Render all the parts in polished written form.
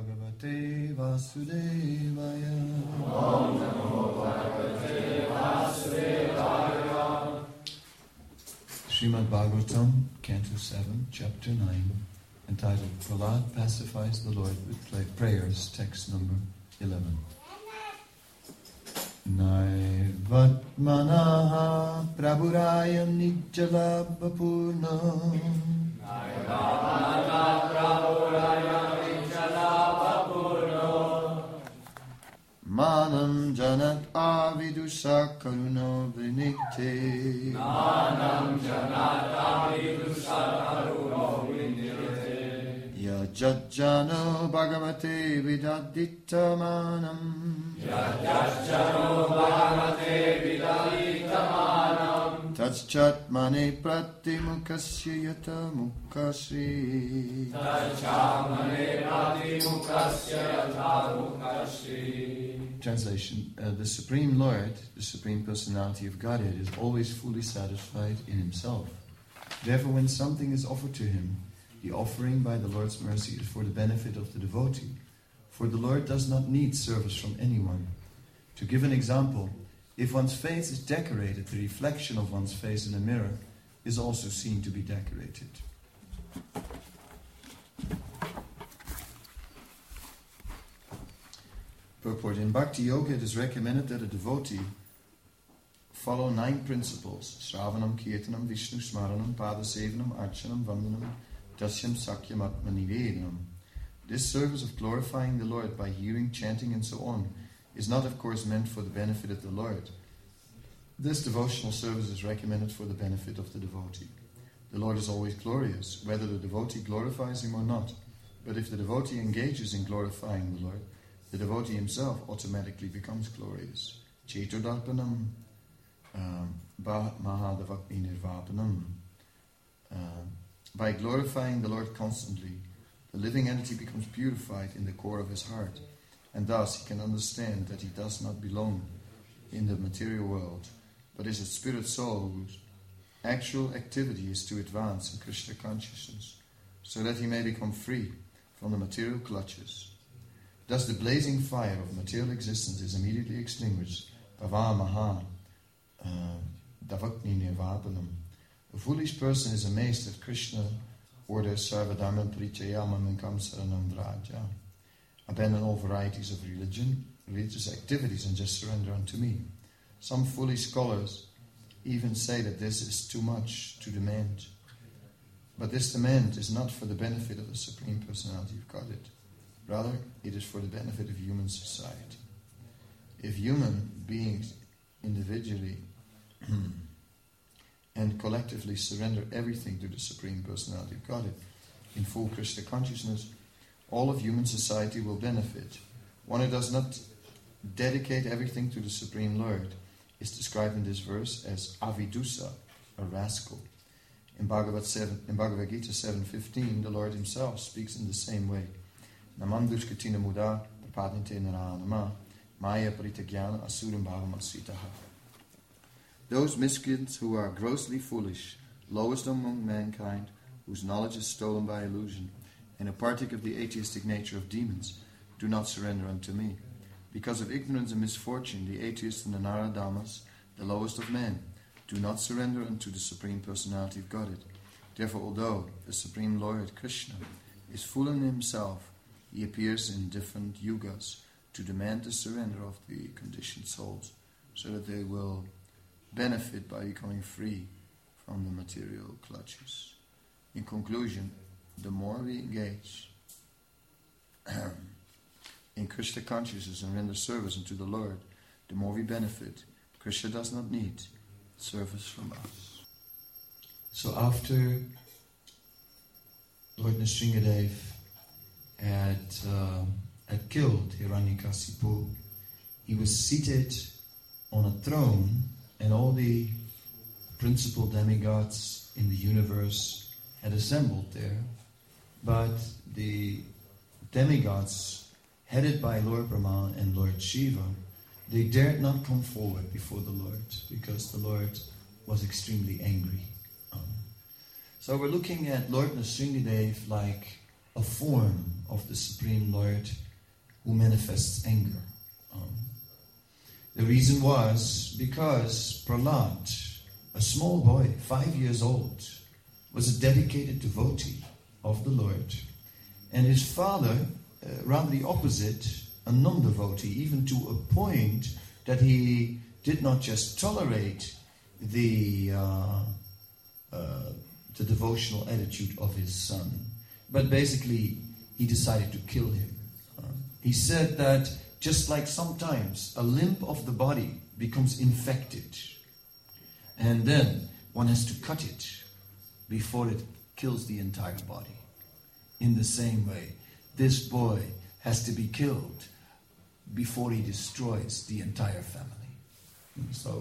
Bhagavate Vasudevaya. Om Namo Bhagavate Vasudevaya. Srimad Bhagavatam, Canto 7, Chapter 9, entitled Prahlad Pacifies the Lord with Prayers, text number 11. Naivatmanaha Prabhuraya Nijjalabhapurna. Naivatmanaha Prabhuraya Nijjalabhapurna. Manam Janat Avidusha Karuna Vinikte. Manam Janat Avidusha Karuna Vinikte. Yajajjano Bhagavate Vidadita Manam. Yajajjano Bhagavate Vidadita Manam. Tatchatmane Pratimukasya Yata Mukasri. Tatchatmane Pratimukasya Yata Mukasri. Translation, the Supreme Lord, the Supreme Personality of Godhead, is always fully satisfied in Himself. Therefore, when something is offered to Him, the offering by the Lord's mercy is for the benefit of the devotee, for the Lord does not need service from anyone. To give an example, if one's face is decorated, the reflection of one's face in a mirror is also seen to be decorated. Purport. In Bhakti Yoga, it is recommended that a devotee follow 9 principles: Shravanam, Kirtanam, Vishnu Smaranam, Padasevanam, Archanam, Vandanam, Dasyam, Sakyam, Atmanivedanam. This service of glorifying the Lord by hearing, chanting and so on is not, of course, meant for the benefit of the Lord. This devotional service is recommended for the benefit of the devotee. The Lord is always glorious, whether the devotee glorifies Him or not. But if the devotee engages in glorifying the Lord, the devotee himself automatically becomes glorious. Cetodarpanam Mahadavakni Nirvapanam. By glorifying the Lord constantly, the living entity becomes purified in the core of his heart, and thus he can understand that he does not belong in the material world, but is a spirit soul whose actual activity is to advance in Krishna consciousness, so that he may become free from the material clutches. Thus the blazing fire of material existence is immediately extinguished. Bhavamaha Davakni Nirvapanam. A foolish person is amazed that Krishna orders Sarvadharma Parichayamam and Kam Saranam Vraja. Abandon all varieties of religious activities, and just surrender unto me. Some foolish scholars even say that this is too much to demand. But this demand is not for the benefit of the Supreme Personality of Godhead. Rather, it is for the benefit of human society. If human beings individually and collectively surrender everything to the Supreme Personality of Godhead in full Krishna consciousness, all of human society will benefit. One who does not dedicate everything to the Supreme Lord is described in this verse as avidusa, a rascal. In Bhagavad Gita 7:15, the Lord Himself speaks in the same way. Namam dushkatina muda prapadinte naranama maya paritagyana asuram bhavam asritaha. Those miscreants who are grossly foolish, lowest among mankind, whose knowledge is stolen by illusion, and a partake of the atheistic nature of demons, do not surrender unto me. Because of ignorance and misfortune, the atheists and the Naradamas, the lowest of men, do not surrender unto the Supreme Personality of Godhead. Therefore, although the Supreme Lord Krishna is full in Himself, He appears in different yugas to demand the surrender of the conditioned souls, so that they will benefit by becoming free from the material clutches. In conclusion, the more we engage in Krishna consciousness and render service unto the Lord, the more we benefit. Krishna does not need service from us. So after Lord Nrsingadev had killed Hiranyakasipu, he was seated on a throne, and all the principal demigods in the universe had assembled there. But the demigods, headed by Lord Brahma and Lord Shiva, they dared not come forward before the Lord, because the Lord was extremely angry. So we're looking at Lord Nrsingadev like a form of the Supreme Lord who manifests anger. The reason was because Prahlad, a small boy, 5 years old, was a dedicated devotee of the Lord. And his father, rather the opposite, a non-devotee, even to a point that he did not just tolerate the devotional attitude of his son, but basically he decided to kill him. He said that just like sometimes a limb of the body becomes infected, and then one has to cut it before it kills the entire body. In the same way, this boy has to be killed before he destroys the entire family. And so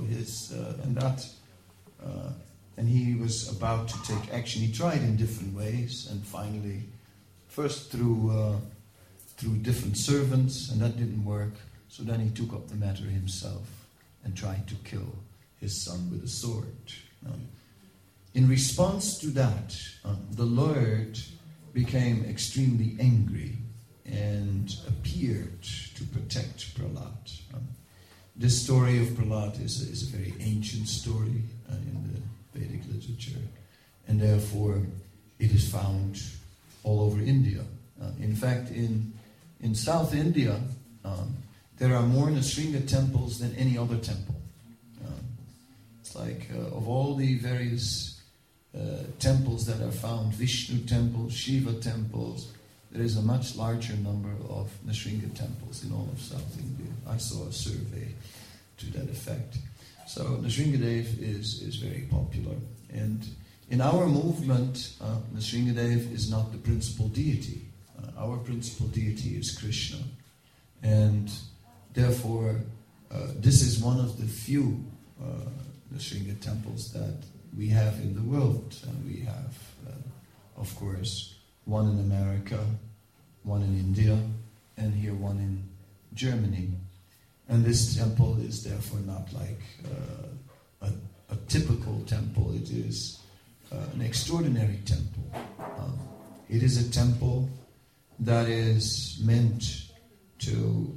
and he was about to take action. He tried in different ways, and finally, first through different servants, and that didn't work. So then he took up the matter himself and tried to kill his son with a sword. In response to that, the Lord became extremely angry and appeared to protect Prahlad. This story of Prahlad is a very ancient story in the Vedic literature, and therefore it is found all over India. In fact, in South India, there are more Nrsimha temples than any other temple. It's like of all the various temples that are found, Vishnu temples, Shiva temples, there is a much larger number of Nrsimha temples in all of South India. I saw a survey to that effect. So Nrsimhadev is very popular. And in our movement, Nrsimhadev is not the principal deity. Our principal deity is Krishna. And therefore, this is one of the few Nrsimha temples that we have in the world. And we have, of course, one in America, one in India, and here one in Germany. And this temple is therefore not like a typical temple. It is an extraordinary temple. It is a temple that is meant to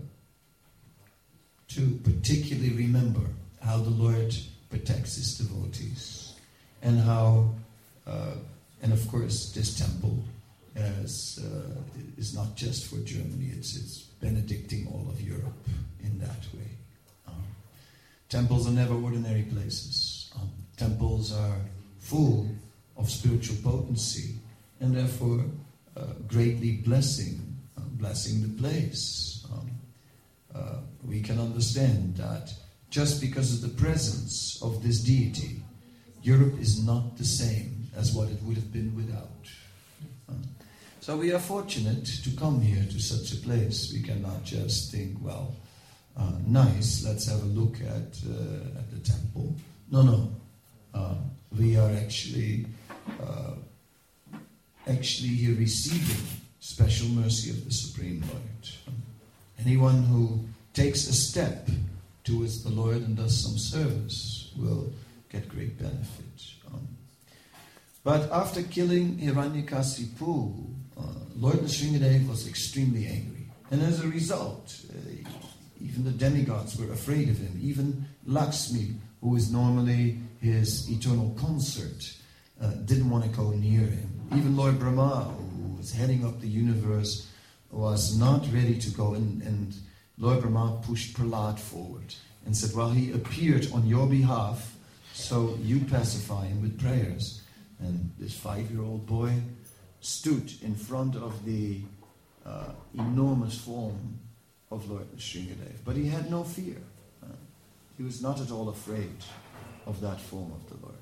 particularly remember how the Lord protects His devotees, and how, and of course, this temple is not just for Germany. It's benedicting all of Europe in that way. Temples are never ordinary places. Temples are full of spiritual potency, and therefore greatly blessing the place. We can understand that just because of the presence of this deity, Europe is not the same as what it would have been without. So we are fortunate to come here to such a place. We cannot just think, well, nice, let's have a look at the temple. No. We are actually here receiving special mercy of the Supreme Lord. Anyone who takes a step towards the Lord and does some service will get great benefit. But after killing Hiranyakasipu, Lord Nrsimhadev was extremely angry. And as a result, even the demigods were afraid of him. Even Lakshmi, who is normally his eternal consort, didn't want to go near him. Even Lord Brahma, who was heading up the universe, was not ready to go. And Lord Brahma pushed Prahlad forward and said, well, he appeared on your behalf, so you pacify him with prayers. And this 5-year-old boy stood in front of the enormous form of Lord Nrsimhadev. But he had no fear. He was not at all afraid of that form of the Lord.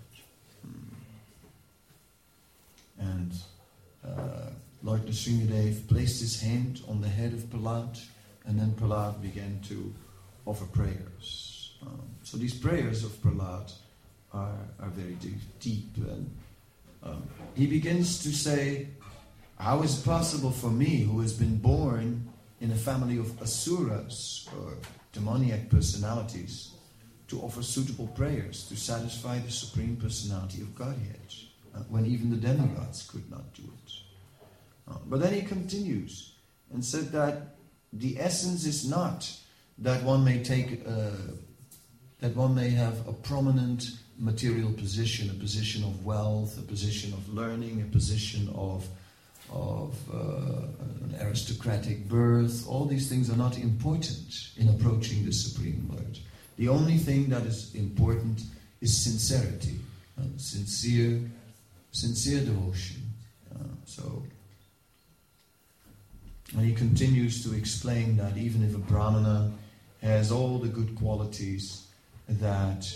And Lord Nrsimhadev placed his hand on the head of Prahlad, and then Prahlad began to offer prayers. So these prayers of Prahlad are very deep. And he begins to say, how is it possible for me, who has been born in a family of asuras, or demoniac personalities, to offer suitable prayers to satisfy the Supreme Personality of Godhead, when even the demigods could not do it? But then he continues and said that the essence is not that one may have a prominent material position, a position of wealth, a position of learning, a position of an aristocratic birth. All these things are not important in approaching the Supreme Lord. The only thing that is important is sincerity, sincere devotion. And he continues to explain that even if a Brahmana has all the good qualities, that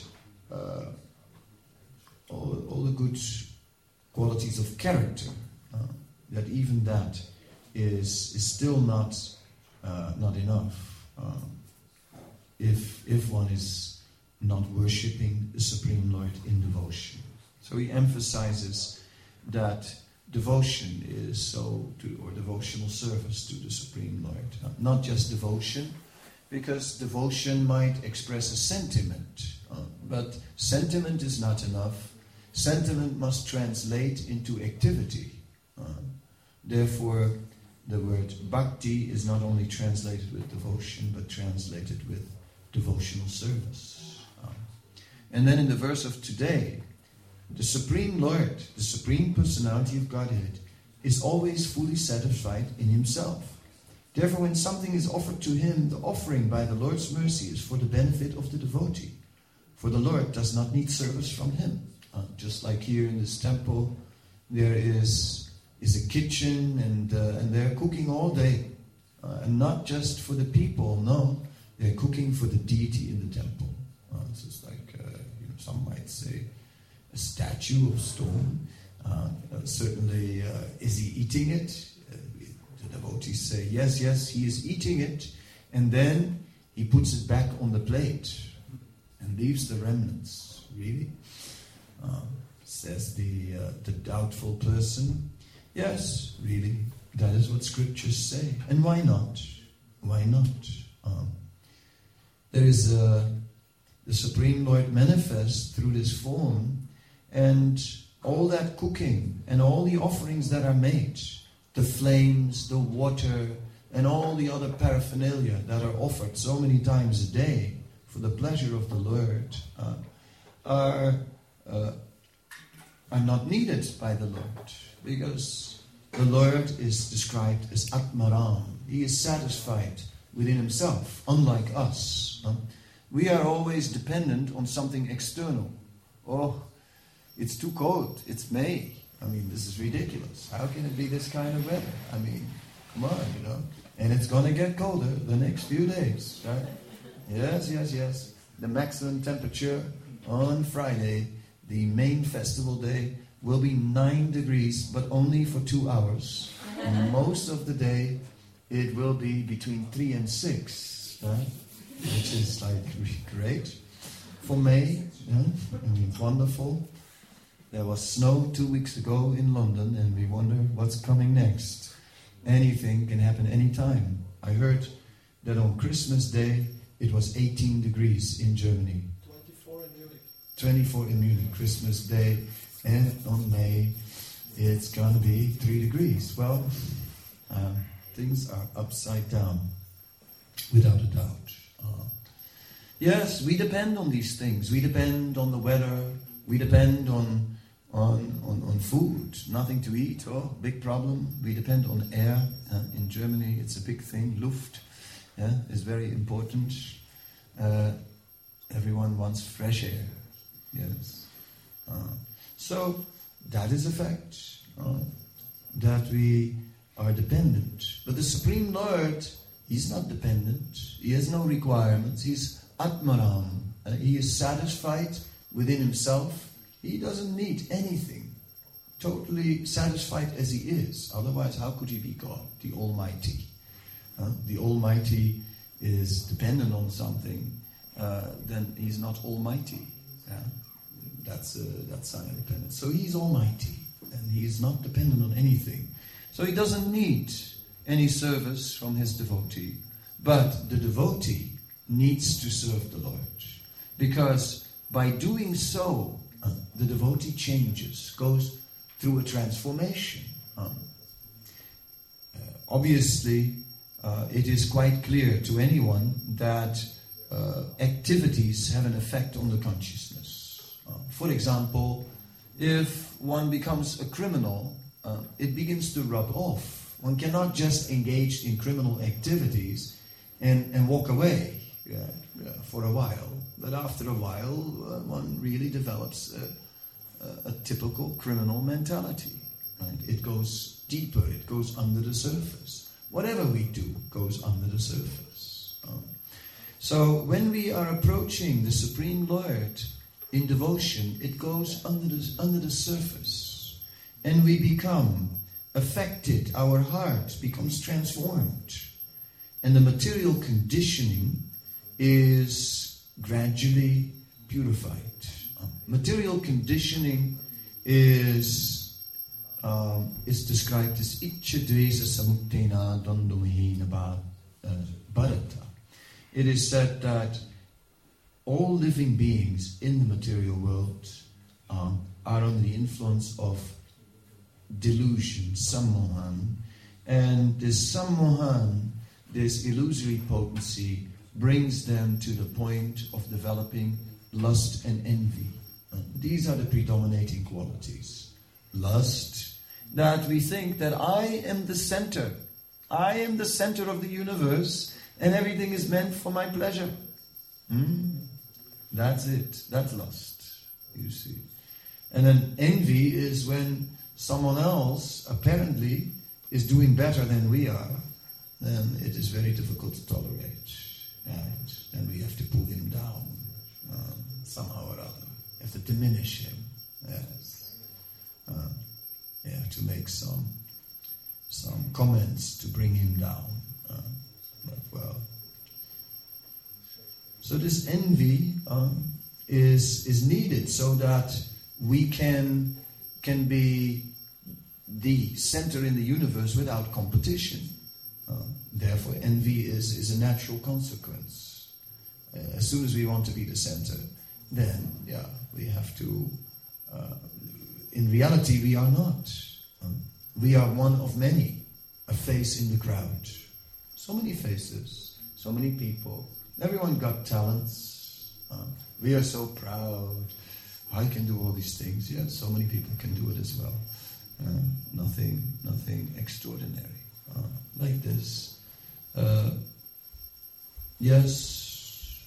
all the good qualities of character, that even that is still not enough if one is not worshipping the Supreme Lord in devotion. So he emphasizes that devotion is or devotional service to the Supreme Lord. Not just devotion, because devotion might express a sentiment, but sentiment is not enough. Sentiment must translate into activity. Therefore, the word bhakti is not only translated with devotion, but translated with devotional service. And then in the verse of today, the Supreme Lord, the Supreme Personality of Godhead, is always fully satisfied in himself. Therefore, when something is offered to him, the offering by the Lord's mercy is for the benefit of the devotee. For the Lord does not need service from him. Just like here in this temple, there is a kitchen and they're cooking all day. And not just for the people, no. They're cooking for the deity in the temple. This is like, some might say, a statue of stone. Certainly, is he eating it? The devotees say, yes, he is eating it. And then he puts it back on the plate and leaves the remnants. Really? Says the doubtful person. Yes, really. That is what scriptures say. And why not? Why not? There is the Supreme Lord manifest through this form, and all that cooking and all the offerings that are made, the flames, the water, and all the other paraphernalia that are offered so many times a day for the pleasure of the Lord, are not needed by the Lord, because the Lord is described as Atmaram. He is satisfied within himself, unlike us. We are always dependent on something external. Oh, it's too cold. It's May. This is ridiculous. How can it be this kind of weather? Come on, And it's going to get colder the next few days, right? Yes. The maximum temperature on Friday, the main festival day, will be 9 degrees, but only for 2 hours. And most of the day, it will be between 3 and 6, right? Which is really great for May. Wonderful. There was snow 2 weeks ago in London, and we wonder what's coming next. Anything can happen anytime. I heard that on Christmas Day, it was 18 degrees in Germany. 24 in Munich, Christmas Day. And on May, it's going to be 3 degrees. Well, things are upside down, without a doubt. Yes, we depend on these things. We depend on the weather. We depend on food. Nothing to eat. Oh, big problem. We depend on air. In Germany, it's a big thing. Luft is very important. Everyone wants fresh air. Yes. So that is a fact, that we are dependent. But the Supreme Lord, he's not dependent. He has no requirements. He's Atmaram. He is satisfied within himself. He doesn't need anything. Totally satisfied as he is. Otherwise, how could he be God, the Almighty? The Almighty is dependent on something. Then he's not Almighty. That's sign of dependence. So he's Almighty, and he's not dependent on anything. So he doesn't need any service from his devotee. But the devotee needs to serve the Lord, because by doing so, the devotee changes, goes through a transformation. obviously, it is quite clear to anyone that activities have an effect on the consciousness. For example, if one becomes a criminal, it begins to rub off. One cannot just engage in criminal activities and walk away for a while. But after a while, one really develops a typical criminal mentality. Right? It goes deeper, it goes under the surface. Whatever we do goes under the surface. So when we are approaching the Supreme Lord in devotion, it goes under the surface. And we become affected, our heart becomes transformed. And the material conditioning is gradually purified. Material conditioning is described as Ichadvesa Samuktena Dandomahina Bharata. It is said that all living beings in the material world are under the influence of delusion, sammohan, and this sammohan, this illusory potency, brings them to the point of developing lust and envy. These are the predominating qualities. Lust, that we think that I am the center. I am the center of the universe, and everything is meant for my pleasure. That's it. That's lust, you see. And then envy is when someone else apparently is doing better than we are, then it is very difficult to tolerate. Right? Then we have to pull him down somehow or other. We have to diminish him. Yes. To make some comments to bring him down. So this envy is needed so that we can be the center in the universe without competition. Therefore, envy is a natural consequence. As soon as we want to be the center, then we have to. In reality, we are not. We are one of many, a face in the crowd. So many faces, so many people. Everyone got talents. We are so proud. I can do all these things. Yes, so many people can do it as well. Nothing extraordinary. Like this. Yes,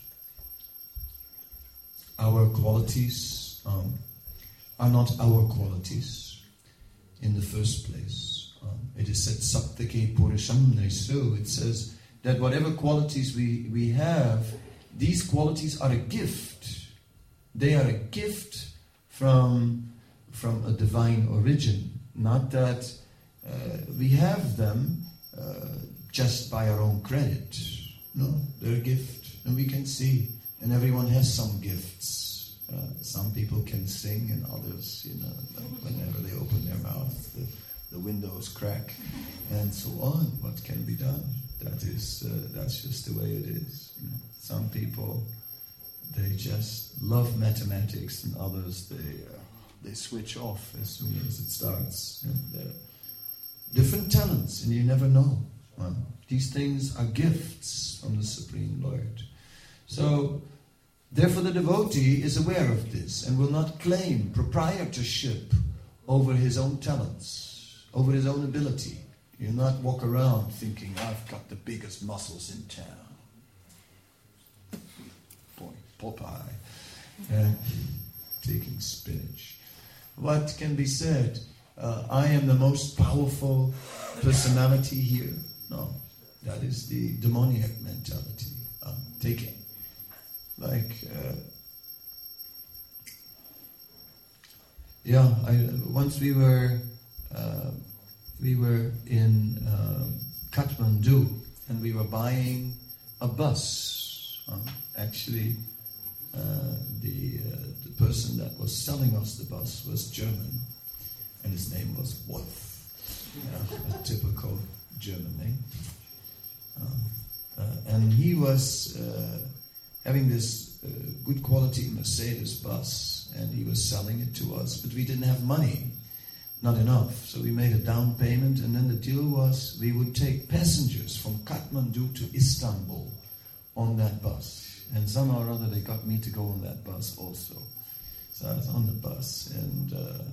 our qualities are not our qualities in the first place. It is said, Saptake Purisham Nesu. It says that whatever qualities we have, these qualities are a gift. They are a gift from a divine origin. Not that we have them just by our own credit. No, they're a gift, and we can see. And everyone has some gifts. Some people can sing, and others, like whenever they open their mouth, the windows crack, and so on. What can be done? That's just the way it is. Some people, they just love mathematics, and others they switch off as soon as it starts. They're different talents, and you never know. These things are gifts from the Supreme Lord. So, therefore the devotee is aware of this and will not claim proprietorship over his own talents, over his own ability. You'll not walk around thinking, I've got the biggest muscles in town. Boy, Popeye, taking spinach. What can be said? I am the most powerful personality here. No, that is the demoniac mentality. Taking, once we were in Kathmandu, and we were buying a bus. Actually, the person that was selling us the bus was German, and his name was Wolf. A typical German name. And he was having this good quality Mercedes bus, and he was selling it to us, but we didn't have money. not enough. So we made a down payment, and then the deal was we would take passengers from Kathmandu to Istanbul on that bus. And somehow or other they got me to go on that bus also. So I was on the bus, and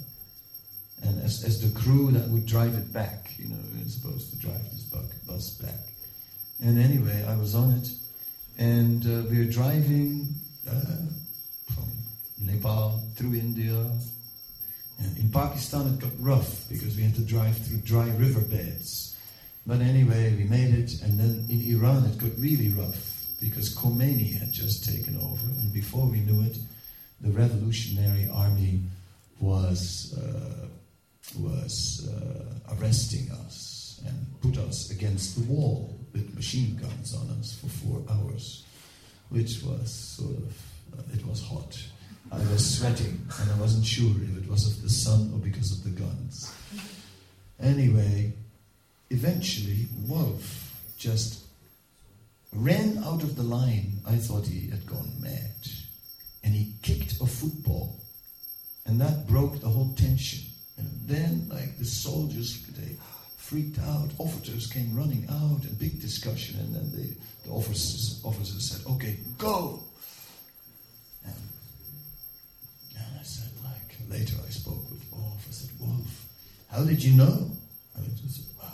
as the crew that would drive it back, we were supposed to drive this bus back. And anyway, I was on it, and we were driving from Nepal through India. And in Pakistan it got rough because we had to drive through dry riverbeds. But anyway, we made it, and then in Iran it got really rough because Khomeini had just taken over, and before we knew it, the revolutionary army was arresting us and put us against the wall with machine guns on us for 4 hours, which was it was hot. I was sweating, and I wasn't sure if it was of the sun or because of the guns. Anyway, eventually, Wolf just ran out of the line. I thought he had gone mad. And he kicked a football. And that broke the whole tension. And then, the soldiers, they freaked out. Officers came running out, and big discussion. And then the officers said, "Okay, go!" And I said, later I spoke with Wolf. I said, "Wolf, how did you know?" And he said, "Well,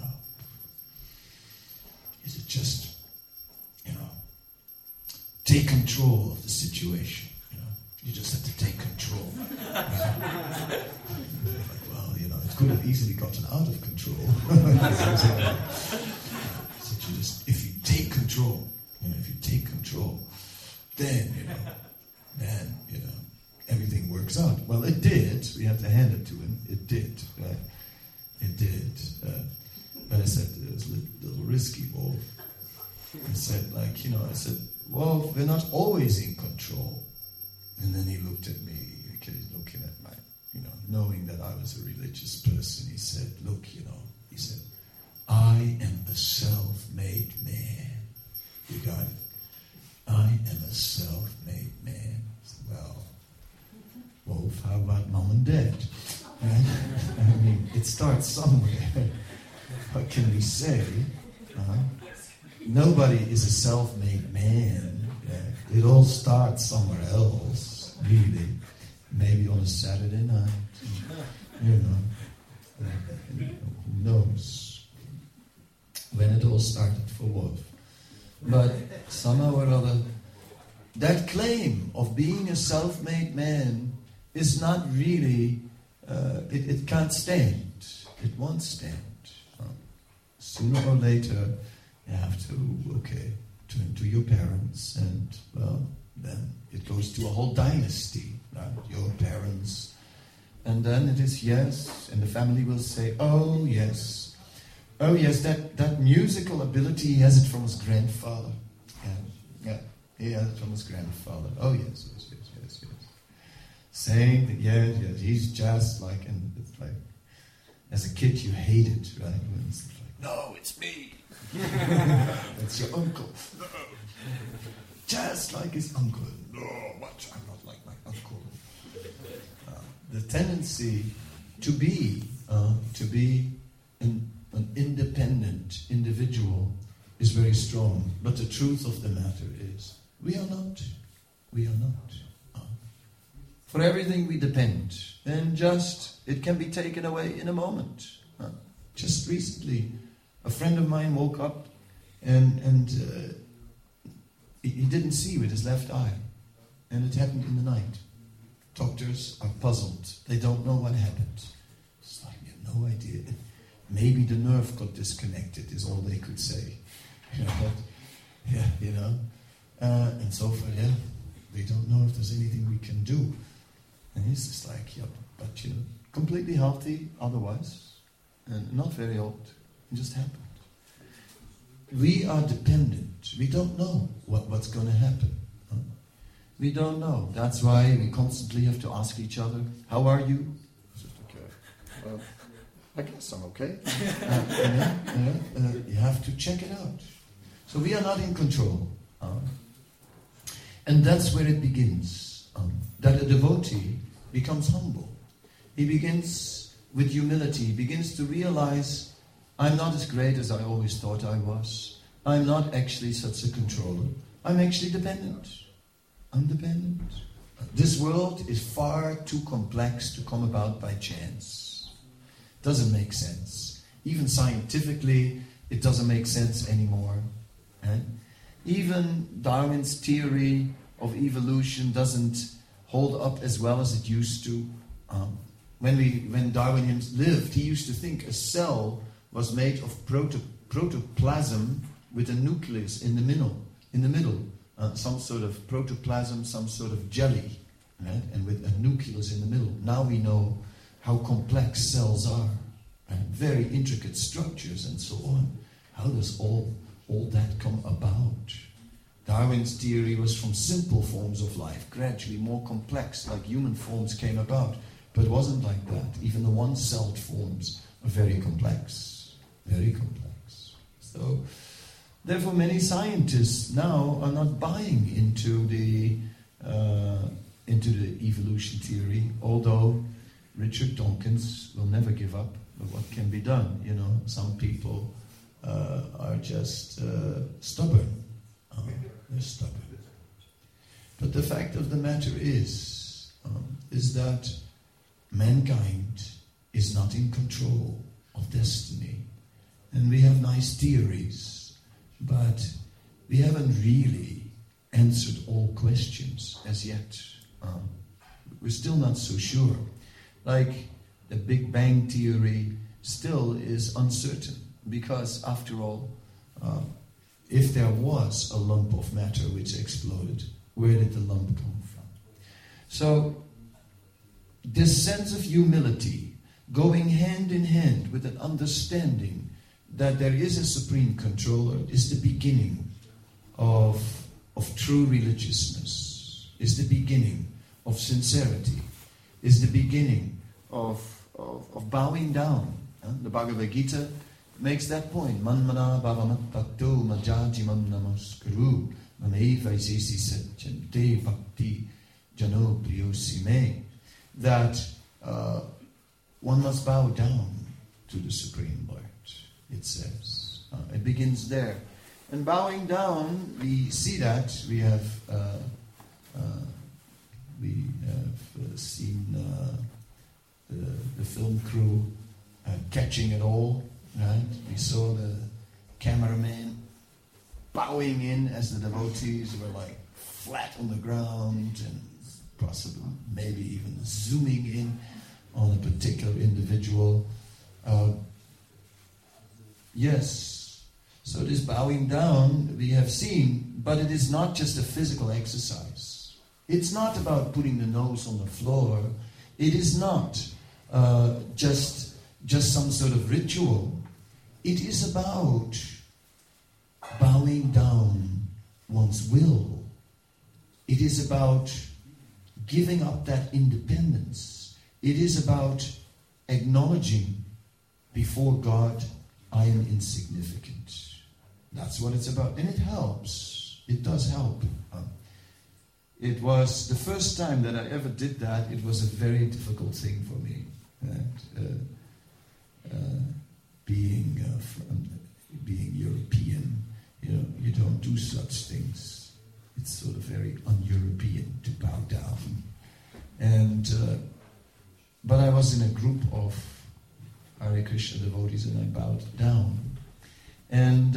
is it just, take control of the situation, You just have to take control." It could have easily gotten out of control. So if you take control, then, everything works out. Well, it did. We have to hand it to him. It did, right? It did. But I said, it was a little risky, Wolf. I said, "Wolf, we're not always in control." And then he looked at me, looking at my, knowing that I was a religious person. He said, "Look, I am a self-made man." You got it? I am a self-made man. Well, Wolf, how about mom and dad? Right? It starts somewhere. What can we say? Nobody is a self-made man. It all starts somewhere else, really. Maybe on a Saturday night. Who knows when it all started for Wolf. But somehow or other, that claim of being a self-made man is not really, it can't stand. It won't stand. Sooner or later, you have to, turn to your parents, and, then it goes to a whole dynasty, right? Your parents. And then it is yes, and the family will say, "Oh yes, that musical ability, he has it from his grandfather." Yeah, he has it from his grandfather. Oh yes. Saying that, yes, he's just and it's as a kid you hate it, right? When it's "No, it's me." It's your uncle. No. Just like his uncle. No, what? I'm not like my uncle. The tendency to be an independent individual is very strong. But the truth of the matter is, we are not. For everything we depend. And it can be taken away in a moment. Just recently, a friend of mine woke up and he didn't see with his left eye. And it happened in the night. Doctors are puzzled. They don't know what happened. It's you have no idea. Maybe the nerve got disconnected is all they could say. And so far, they don't know if there's anything we can do. And he's just but completely healthy otherwise. And not very old. It just happened. We are dependent. We don't know what's going to happen. We don't know. That's why we constantly have to ask each other, "How are you?" Okay. I guess I'm okay. You have to check it out. So we are not in control. And that's where it begins. That a devotee becomes humble. He begins with humility, begins to realize, I'm not as great as I always thought I was. I'm not actually such a controller. I'm actually dependent. I'm dependent. This world is far too complex to come about by chance. Doesn't make sense. Even scientifically, it doesn't make sense anymore. Right? Even Darwin's theory of evolution doesn't hold up as well as it used to. When Darwin lived, he used to think a cell was made of protoplasm with a nucleus in the middle. Some sort of protoplasm, some sort of jelly, right? And with a nucleus in the middle. Now we know how complex cells are, right? Very intricate structures and so on. How does all that come about? Darwin's theory was from simple forms of life, gradually more complex, like human forms came about. But it wasn't like that. Even the one-celled forms are very complex. Very complex. So, therefore, many scientists now are not buying into the evolution theory, although Richard Dawkins will never give up. But what can be done? You know, some people are just stubborn. They're stubborn. But the fact of the matter is that mankind is not in control of destiny. And we have nice theories, but we haven't really answered all questions as yet. We're still not so sure. Like the Big Bang theory still is uncertain, because after all, if there was a lump of matter which exploded, where did the lump come from? So, this sense of humility, going hand in hand with an understanding that there is a supreme controller, is the beginning of true religiousness, is the beginning of sincerity, is the beginning of bowing down. The Bhagavad Gita makes that point. Manmana bhavamat bhakto majajimam namaskaru mameva isisi satchante bhakti jano priyosi me. That one must bow down to the Supreme Lord, it says. It begins there. And bowing down, we see that. We have seen the film crew catching it all, right? We saw the cameraman bowing in as the devotees were like flat on the ground and possibly maybe even zooming in on a particular individual. Yes, so this bowing down we have seen, but it is not just a physical exercise. It's not about putting the nose on the floor. It is not just some sort of ritual. It is about bowing down one's will. It is about giving up that independence. It is about acknowledging before God, I am insignificant. That's what it's about. And it helps. It does help. It was the first time that I ever did that. It was a very difficult thing for me. Being European, you don't do such things. It's sort of very un-European to bow down. And but I was in a group of Hare Krishna devotees and I bowed down. And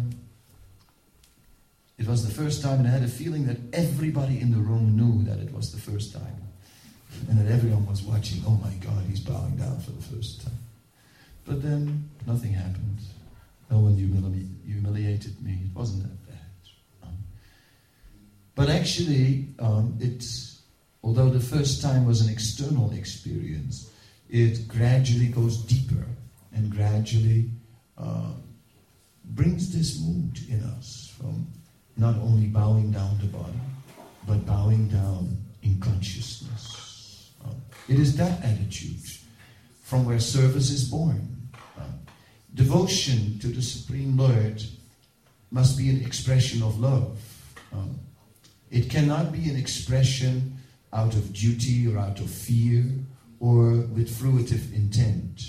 it was the first time, and I had a feeling that everybody in the room knew that it was the first time. And that everyone was watching, oh my God, he's bowing down for the first time. But then nothing happened. No one humiliated me. It wasn't that bad. But actually, although the first time was an external experience, it gradually goes deeper and gradually brings this mood in us from not only bowing down the body, but bowing down in consciousness. It is that attitude from where service is born. Devotion to the Supreme Lord must be an expression of love. It cannot be an expression out of duty or out of fear or with fruitive intent.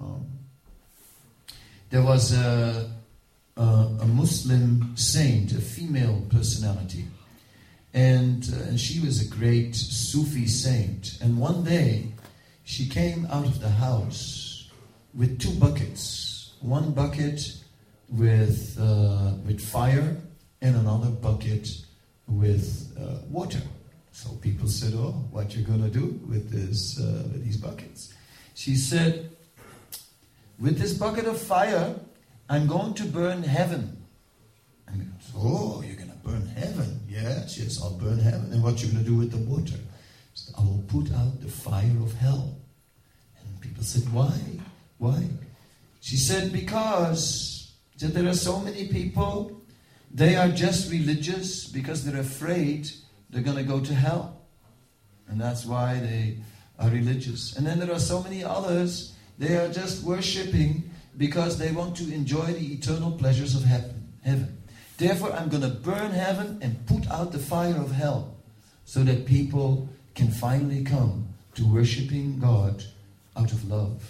There was a Muslim saint, a female personality, and she was a great Sufi saint. And one day, she came out of the house with 2 buckets. One bucket with fire, and another bucket with water. So people said, "Oh, what you gonna do with these buckets?" She said, "With this bucket of fire, I'm going to burn heaven." And he goes, "Oh, you're gonna burn heaven?" "Yes, I'll burn heaven." "And what you gonna do with the water?" She said, "I will put out the fire of hell." And people said, "Why? Why?" She said, "Because there are so many people, they are just religious because they're afraid they're going to go to hell. And that's why they are religious. And then there are so many others, they are just worshipping because they want to enjoy the eternal pleasures of heaven. Therefore, I'm going to burn heaven and put out the fire of hell so that people can finally come to worshipping God out of love."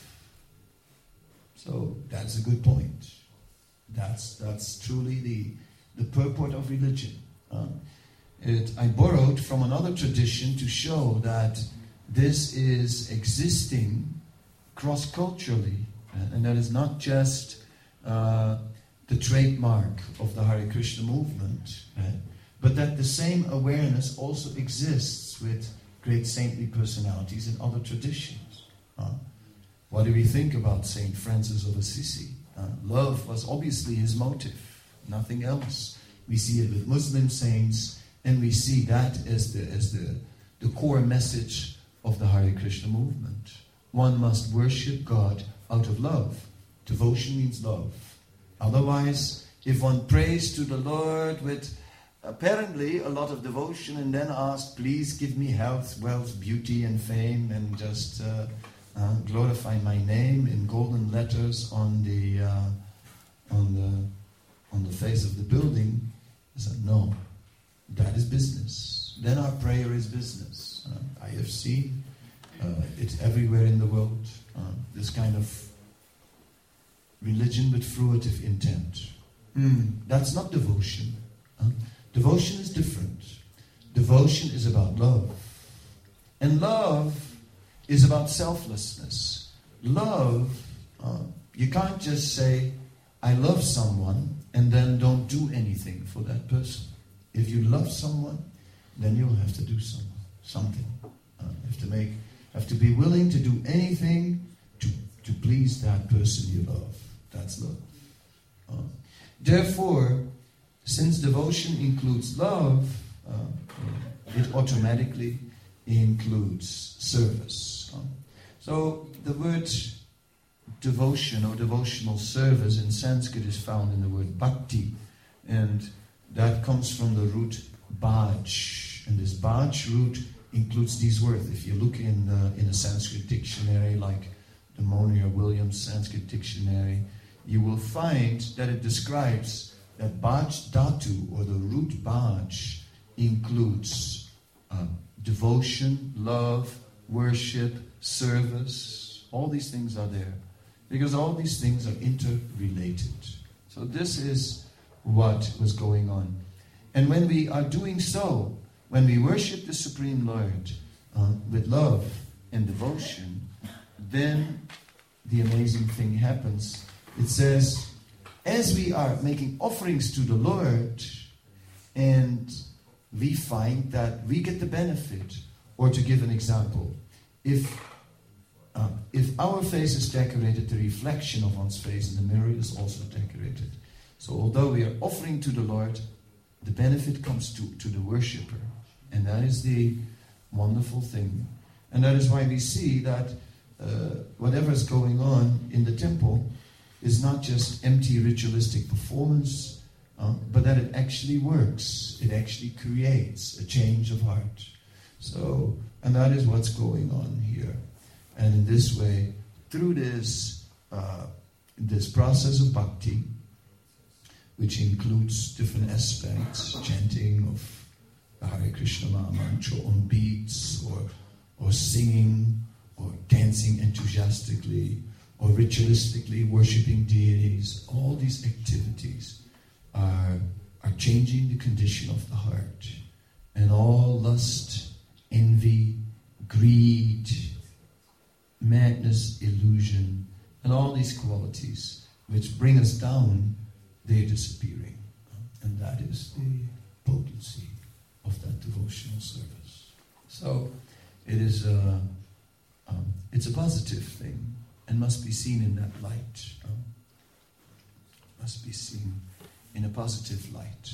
So that's a good point. That's truly the purport of religion. I borrowed from another tradition to show that this is existing cross-culturally, and that is not just the trademark of the Hare Krishna movement, but that the same awareness also exists with great saintly personalities in other traditions. What do we think about Saint Francis of Assisi? Love was obviously his motive, nothing else. We see it with Muslim saints, and we see that as the core message of the Hare Krishna movement. One must worship God out of love. Devotion means love. Otherwise, if one prays to the Lord with apparently a lot of devotion and then asks, "Please give me health, wealth, beauty, and fame," and just glorify my name in golden letters on the face of the building, I said, no, that is business. Then our prayer is business. I have seen it everywhere in the world, this kind of religion with fruitive intent. That's not devotion. Devotion is different. Devotion is about love. And love is about selflessness. Love, you can't just say, "I love someone," and then don't do anything for that person. If you love someone, then you'll have to do something. Have to be willing to do anything to please that person you love. That's love. Therefore, since devotion includes love, it automatically includes service. So the word devotion or devotional service in Sanskrit is found in the word bhakti, and that comes from the root bhaj, and this bhaj root includes these words. If you look in a Sanskrit dictionary like the Monier-Williams Sanskrit Dictionary, you will find that it describes that bhaj dhatu, or the root bhaj, includes devotion, love, worship, service. All these things are there because all these things are interrelated. So this is what was going on. And when we are doing so, when we worship the Supreme Lord with love and devotion, then the amazing thing happens. It says, as we are making offerings to the Lord, and we find that we get the benefit. Or to give an example, if our face is decorated, the reflection of one's face in the mirror is also decorated. So although we are offering to the Lord, the benefit comes to the worshipper. And that is the wonderful thing. And that is why we see that whatever is going on in the temple is not just empty ritualistic performance, but that it actually works. It actually creates a change of heart. So, and that is what's going on here. And in this way, through this process of bhakti, which includes different aspects, chanting of the Hare Krishna Maha Mantra on beats, or singing, or dancing enthusiastically, or ritualistically worshipping deities. All these activities are changing the condition of the heart. And all lust, envy, greed, madness, illusion, and all these qualities which bring us down, they're disappearing. And that is the potency of that devotional service. So it is it's a positive thing and must be seen in that light. Must be seen in a positive light.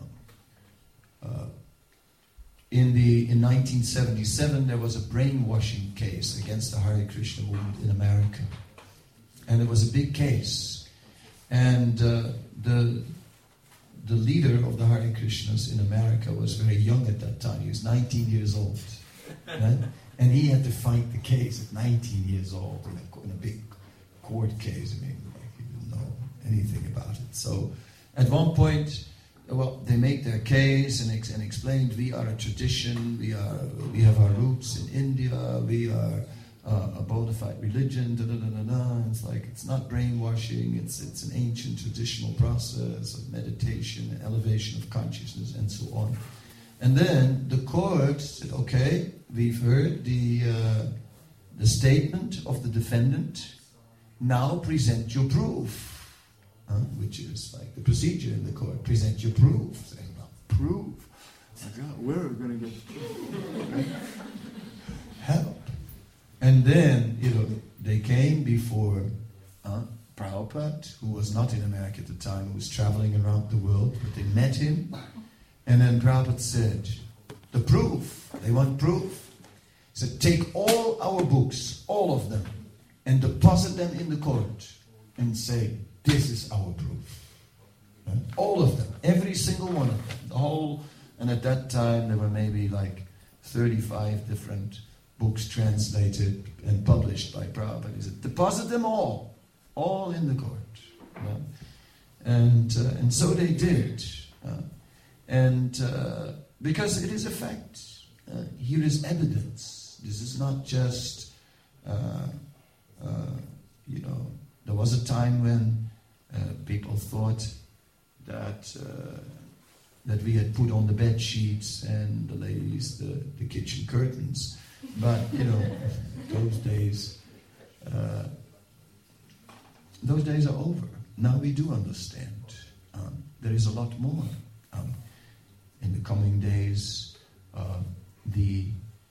In 1977, there was a brainwashing case against the Hare Krishna movement in America. And it was a big case. And the leader of the Hare Krishnas in America was very young at that time. He was 19 years old. Right? And he had to fight the case at 19 years old in a big court case. I mean, he didn't know anything about it. So at one point, they make their case and explained, we are a tradition, we have our roots in India, we are a bona fide religion, It's like, it's not brainwashing, it's an ancient traditional process of meditation and elevation of consciousness and so on. And then the court said, okay, we've heard the statement of the defendant, now present your proof. Which is like the procedure in the court. Present your proof. Saying, well, proof? My God, where are we going to get proof? Right? Help. And then, they came before Prabhupada, who was not in America at the time, who was traveling around the world, but they met him. And then Prabhupada said, the proof. They want proof. He said, take all our books, all of them, and deposit them in the court and say, this is our proof. Right? All of them. Every single one of them. The whole, and at that time there were maybe like 35 different books translated and published by Prabhupada. He said, deposit them all in the court. Right? And so they did. Because it is a fact. Here is evidence. This is not just, there was a time when people thought that we had put on the bed sheets and the ladies the kitchen curtains, but those days are over. Now we do understand. There is a lot more. In the coming days, the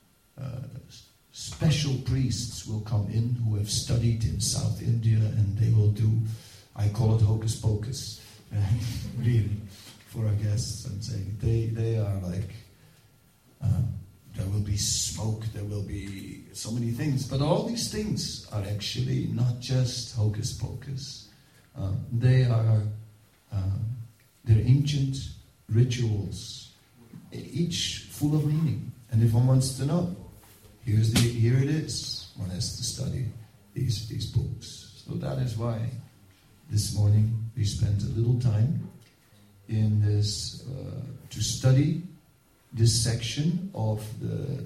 special priests will come in who have studied in South India, and they will do, I call it hocus pocus, really, for our guests. I'm saying they are like, there will be smoke, there will be so many things, but all these things are actually not just hocus pocus. They're ancient rituals, each full of meaning. And if one wants to know, here it is. One has to study these books. So that is why this morning we spent a little time in this to study this section of the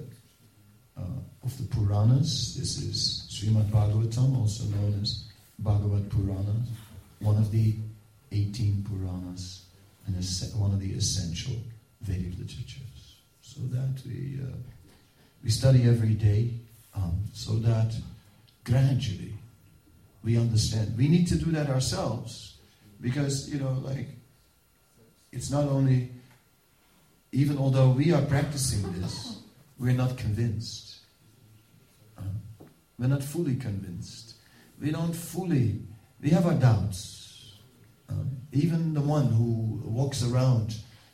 Puranas. This is Srimad Bhagavatam, also known as Bhagavad Purana, one of the 18 Puranas and one of the essential Vedic literatures. So that we study every day, so that gradually we understand. We need to do that ourselves, because it's not only, even although we are practicing this, we're not convinced. We're not fully convinced. We have our doubts. Even the one who walks around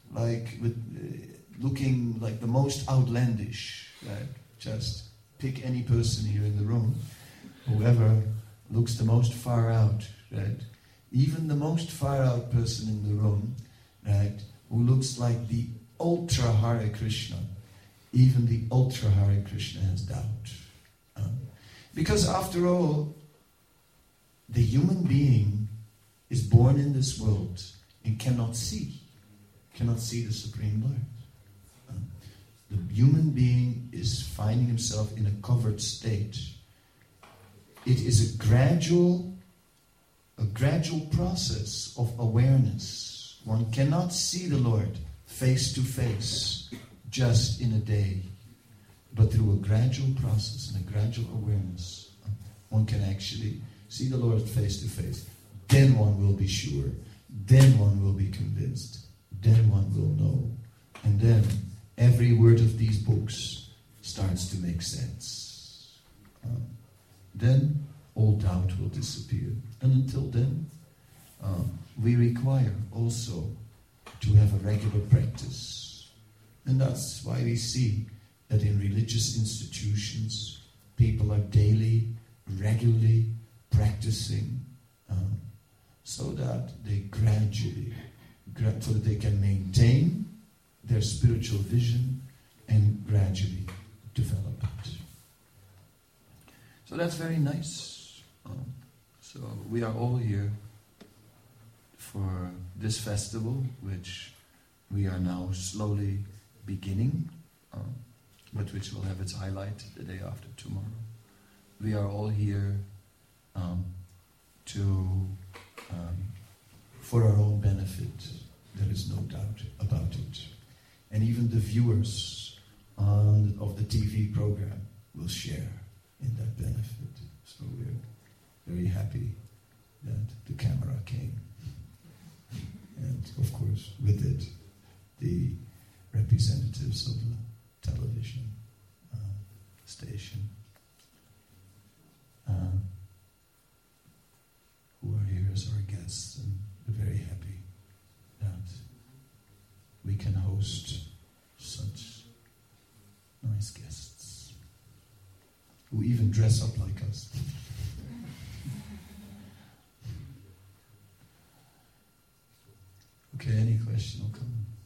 looking like the most outlandish, right? Just pick any person here in the room, whoever looks the most far out, right? Even the most far out person in the room, right, who looks like the ultra Hare Krishna, even the ultra Hare Krishna has doubt. Because after all, the human being is born in this world and cannot see the Supreme Lord. The human being is finding himself in a covered state it is a gradual process of awareness. One cannot see the Lord face to face just in a day, but through a gradual process and a gradual awareness, one can actually see the Lord face to face. Then one will be sure. Then one will be convinced. Then one will know. And then every word of these books starts to make sense. Then all doubt will disappear. And until then, we require also to have a regular practice. And that's why we see that in religious institutions, people are daily, regularly practicing so that they gradually, so that they can maintain their spiritual vision and gradually develop it. So that's very nice. So we are all here for this festival, which we are now slowly beginning, but which will have its highlight the day after tomorrow. We are all here for our own benefit. There is no doubt about it. And even the viewers of the TV program will share in that benefit. So we're very happy that the camera came. And of course, with it, the representatives of the television station who are here as our guests, and we're very happy that we can host such nice guests who even dress up like us. Okay, any question or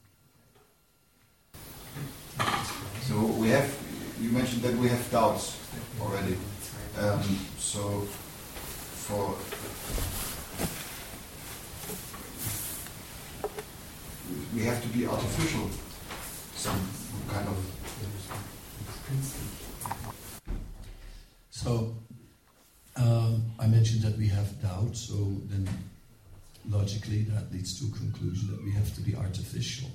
comment? So you mentioned that we have doubts already. We have to be artificial, some kind of. So I mentioned that we have doubt, so then logically that leads to a conclusion that we have to be artificial.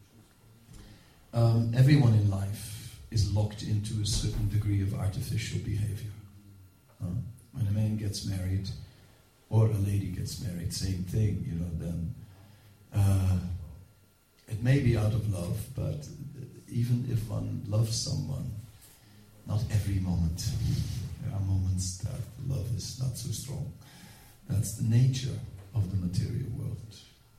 Everyone in life is locked into a certain degree of artificial behavior. When a man gets married or a lady gets married, same thing, then it may be out of love, but even if one loves someone, not every moment. There are moments that love is not so strong. That's the nature of the material world.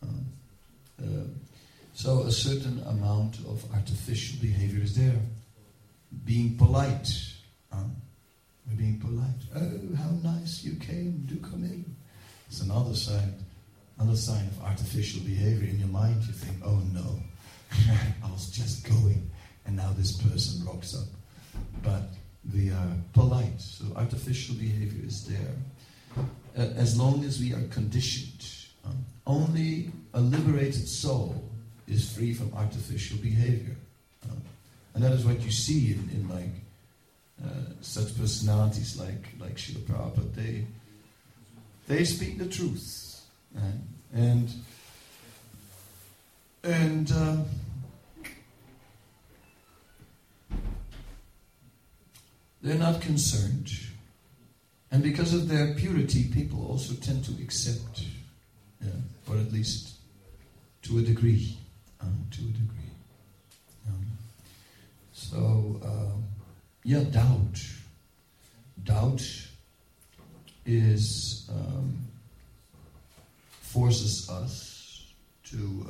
So a certain amount of artificial behavior is there. Being polite. We're being polite. Oh, how nice you came. Do come in. It's another sign of artificial behavior. In your mind you think, oh no, I was just going and now this person rocks up. But we are polite, so artificial behavior is there. As long as we are conditioned, only a liberated soul is free from artificial behavior. And that is what you see in such personalities like Srila Prabhupada. They speak the truth. And they're not concerned. And because of their purity, people also tend to accept, or at least to a degree. Doubt. Doubt is forces us to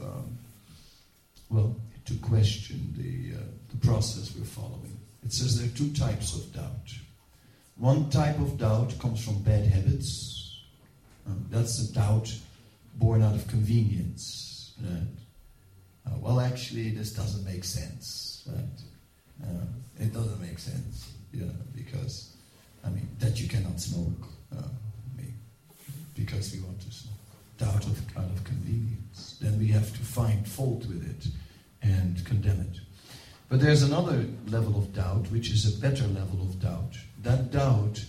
question the process we're following. It says there are two types of doubt. One type of doubt comes from bad habits. That's a doubt born out of convenience. Well, actually, this doesn't make sense. Right? It doesn't make sense, because, that you cannot smoke, because we want to smoke. Doubt out of convenience. Then we have to find fault with it and condemn it. But there's another level of doubt, which is a better level of doubt. That doubt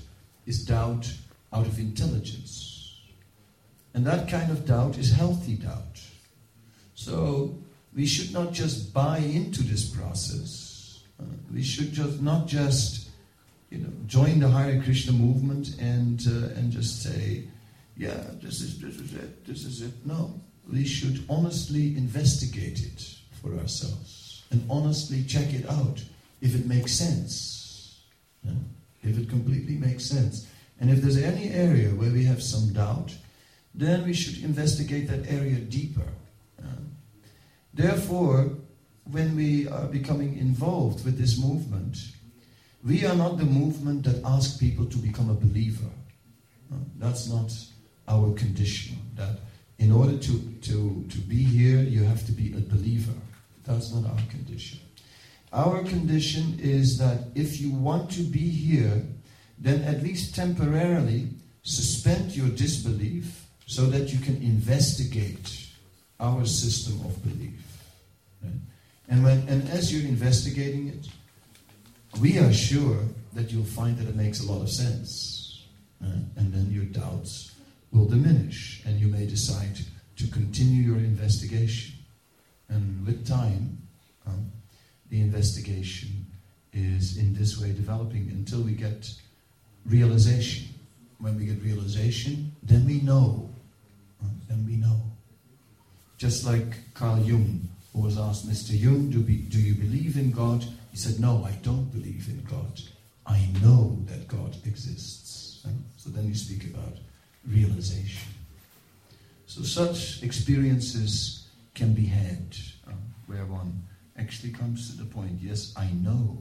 is doubt out of intelligence. And that kind of doubt is healthy doubt. So we should not just buy into this process. We should not just join the Hare Krishna movement and just say, yeah, this is it. No, we should honestly investigate it for ourselves and honestly check it out if it makes sense. Yeah? If it completely makes sense. And if there's any area where we have some doubt, then we should investigate that area deeper. Therefore, when we are becoming involved with this movement, we are not the movement that asks people to become a believer. That's not our condition. That in order to be here, you have to be a believer. That's not our condition. Our condition is that if you want to be here, then at least temporarily suspend your disbelief so that you can investigate our system of belief. Right? And as you're investigating it, we are sure that you'll find that it makes a lot of sense. And then your doubts will diminish, and you may decide to continue your investigation. And with time, the investigation is in this way developing until we get realization. When we get realization, then we know. Then we know. Just like Carl Jung, who was asked, Mr. Jung, do you believe in God? He said, no, I don't believe in God. I know that God exists. So then you speak about realization. So such experiences can be had, where one actually comes to the point, yes, I know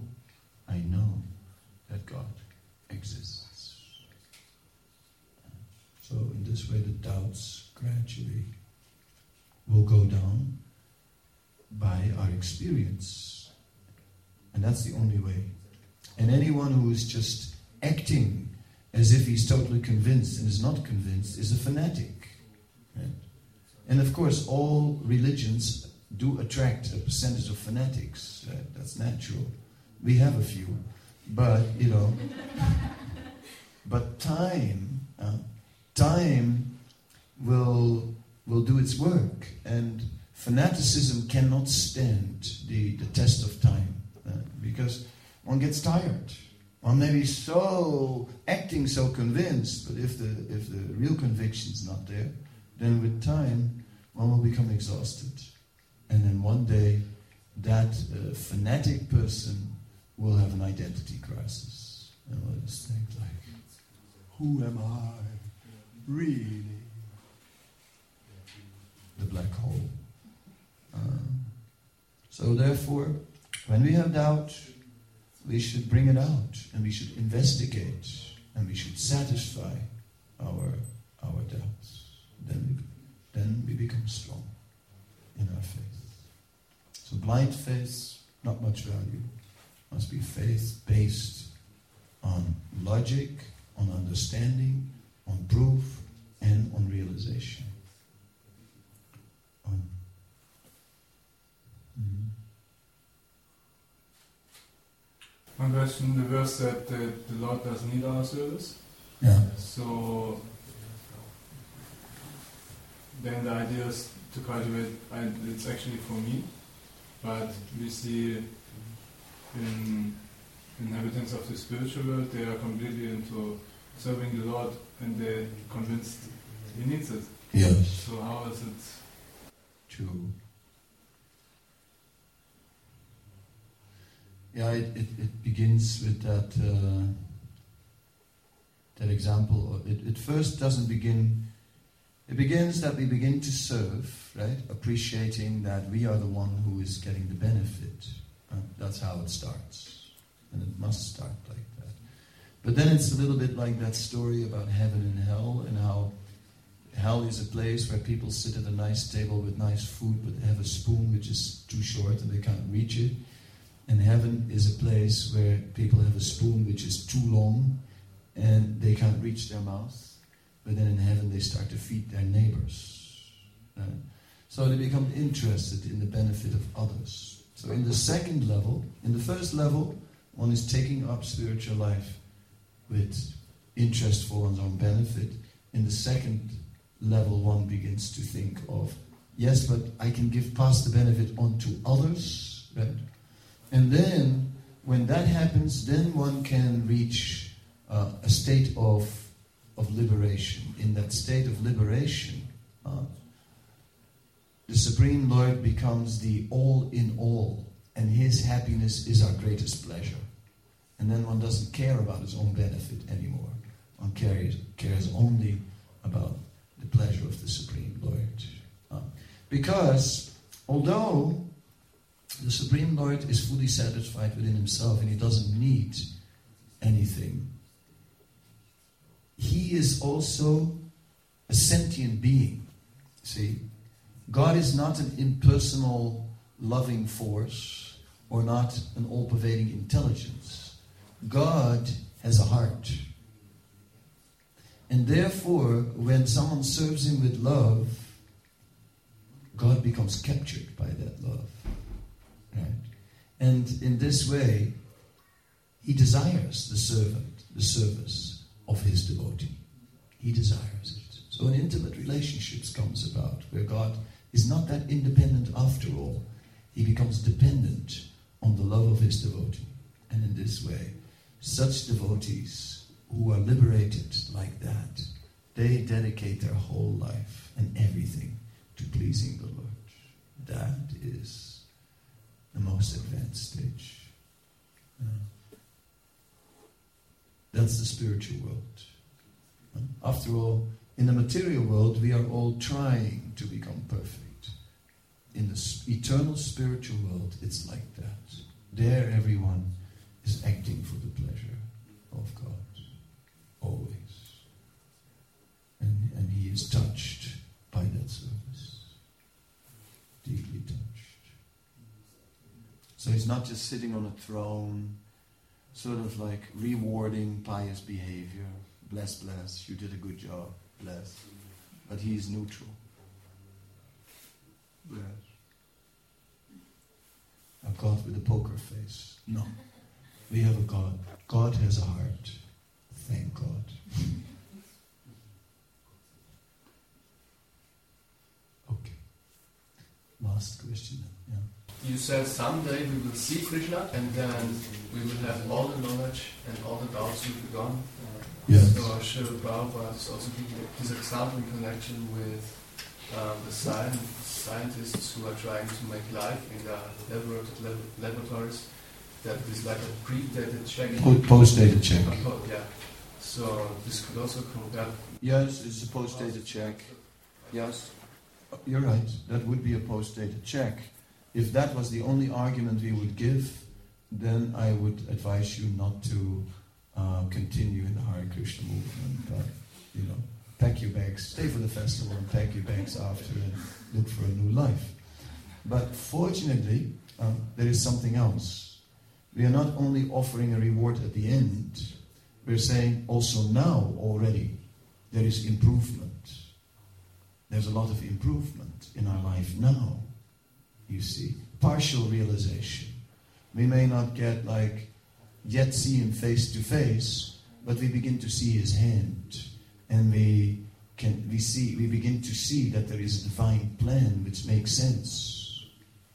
that God exists. So in this way the doubts gradually will go down by our experience. And that's the only way. And anyone who is just acting as if he's totally convinced and is not convinced is a fanatic. Right? And of course all religions do attract a percentage of fanatics. Right? That's natural. We have a few. But, but time will do its work. And fanaticism cannot stand the test of time. Because one gets tired. One may be acting so convinced, but if the real conviction's not there, then with time one will become exhausted. And then one day that fanatic person will have an identity crisis. And will just think like, who am I? Really? The black hole. So therefore, when we have doubt, we should bring it out, and we should investigate, and we should satisfy our doubts. Then we become strong in our faith. So blind faith, not much value. Must be faith based on logic, on understanding, on proof, and on realization. One question, the verse said that the Lord doesn't need our service. Yeah. So then the idea is to cultivate, and it's actually for me, but we see in inhabitants of the spiritual world, they are completely into serving the Lord and they're convinced He needs it. Yes. So how is it? True. Yeah, it begins with that example. It first doesn't begin. It begins that we begin to serve, right? Appreciating that we are the one who is getting the benefit. That's how it starts, and it must start like that. But then it's a little bit like that story about heaven and hell, and how hell is a place where people sit at a nice table with nice food, but they have a spoon which is too short and they can't reach it. And heaven is a place where people have a spoon which is too long and they can't reach their mouth. But then in heaven they start to feed their neighbors. So they become interested in the benefit of others. So in the second level, in the first level, one is taking up spiritual life with interest for one's own benefit. In the second level, one begins to think of, yes, but I can pass the benefit on to others, right? And then, when that happens, then one can reach a state of liberation. In that state of liberation, the Supreme Lord becomes the all in all, and His happiness is our greatest pleasure. And then one doesn't care about his own benefit anymore. One cares only about the pleasure of the Supreme Lord. Because although the Supreme Lord is fully satisfied within Himself and He doesn't need anything, He is also a sentient being. See? God is not an impersonal, loving force or not an all-pervading intelligence. God has a heart. And therefore, when someone serves Him with love, God becomes captured by that love. Right? And in this way, He desires the service of His devotee. He desires it. So an intimate relationship comes about where God is not that independent after all. He becomes dependent on the love of His devotee. And in this way, such devotees who are liberated like that, they dedicate their whole life and everything to pleasing the Lord. That is the most advanced stage. That's the spiritual world. After all, in the material world, we are all trying to become perfect. In the eternal spiritual world, it's like that. There, everyone is acting for the pleasure of God. Always. And he is touched by that service. Deeply touched. So he's not just sitting on a throne, sort of like rewarding pious behavior. Bless, bless, you did a good job. Bless. But he is neutral. Bless. A God with a poker face. No. We have a God. God has a heart. Thank God. Okay. Last question. Yeah. You said someday we will see Krishna and then we will have all the knowledge and all the doubts will be gone. Yes. So Srila Prabhupada is also giving his example in connection with the scientists who are trying to make life in the laboratories. That is like a pre-dated check. Post-dated check. Yeah. So this could also compare. Yes, it's a post-dated check. Yes, you're right. That would be a post-dated check. If that was the only argument we would give, then I would advise you not to continue in the Hare Krishna movement. But, pack your bags, stay for the festival and pack your bags after and look for a new life. But fortunately, there is something else. We are not only offering a reward at the end, we're saying also now already there is improvement. There's a lot of improvement in our life now. You see, partial realization. We may not get yet see Him face to face, but we begin to see His hand, and we begin to see that there is a divine plan which makes sense.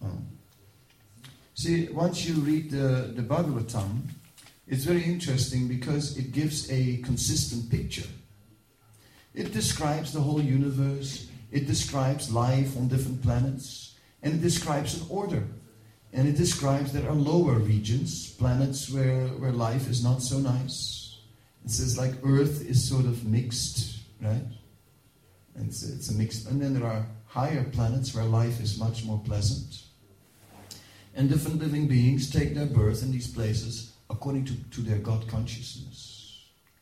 See, once you read the Bhagavatam, it's very interesting because it gives a consistent picture. It describes the whole universe, it describes life on different planets, and it describes an order. And it describes there are lower regions, planets where life is not so nice. It says like Earth is sort of mixed, right? And it's a mixed, and then there are higher planets where life is much more pleasant. And different living beings take their birth in these places according to their God consciousness.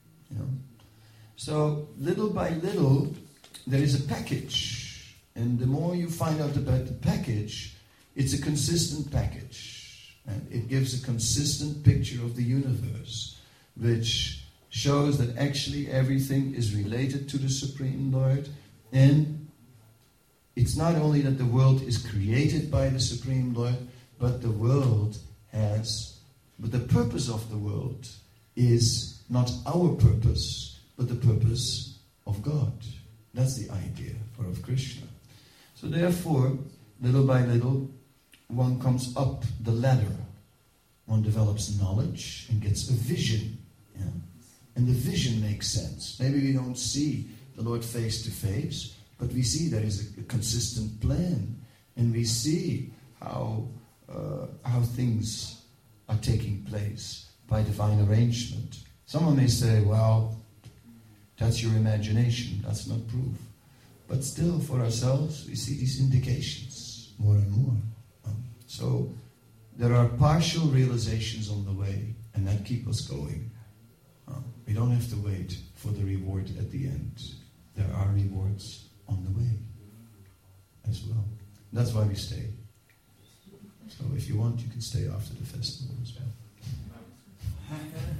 So little by little, there is a package. And the more you find out about the package, it's a consistent package. And it gives a consistent picture of the universe, which shows that actually everything is related to the Supreme Lord. And it's not only that the world is created by the Supreme Lord, but the purpose of the world is not our purpose, but the purpose of God. That's the idea of Krishna. So therefore, little by little, one comes up the ladder. One develops knowledge and gets a vision. Yeah? And the vision makes sense. Maybe we don't see the Lord face to face, but we see there is a consistent plan, and we see how things are taking place by divine arrangement. Someone may say, well, that's your imagination, that's not proof. But still, for ourselves, we see these indications more and more. So there are partial realizations on the way, and that keep us going. We don't have to wait for the reward at the end. There are rewards on the way as well. That's why we stay. So if you want, you can stay after the festival as well.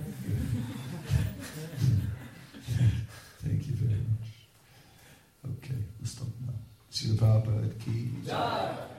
Thank you very much. Okay, we'll stop now. Srila Prabhupada ki jai.